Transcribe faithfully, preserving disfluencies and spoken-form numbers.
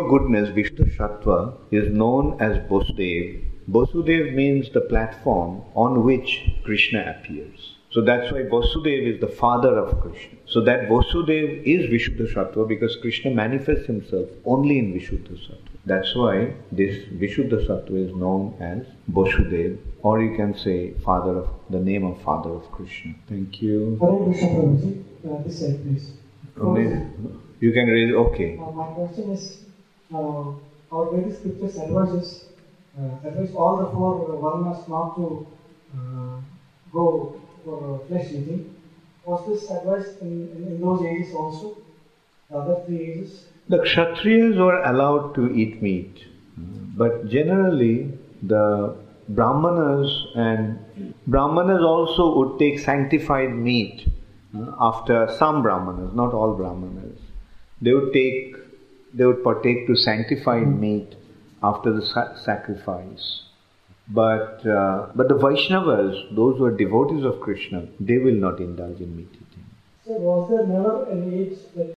goodness, Vishnu Sattva, is known as Vasudev. Vasudev means the platform on which Krishna appears. So that's why Vasudev is the father of Krishna. So that Vasudev is Vishuddha Sattva because Krishna manifests himself only in Vishuddha Sattva. That's why this Vishuddha Sattva is known as Vasudev, or you can say father of the name of father of Krishna. Thank you. Hare Krishna Prabhuji, uh, this side please. Okay. You can raise, okay. Uh, my question is, uh, our Vedic scriptures advises, uh, advise all the four varnas not to uh, go for flesh eating. Was this advice in, in, in those ages also? The other three ages? The Kshatriyas were allowed to eat meat, but generally the Brahmanas and Brahmanas also would take sanctified meat uh, after some Brahmanas, not all Brahmanas. They would take, they would partake to sanctified meat after the sa- sacrifice. But uh, but the Vaishnavas, those who are devotees of Krishna, they will not indulge in meat eating. So was there never an age that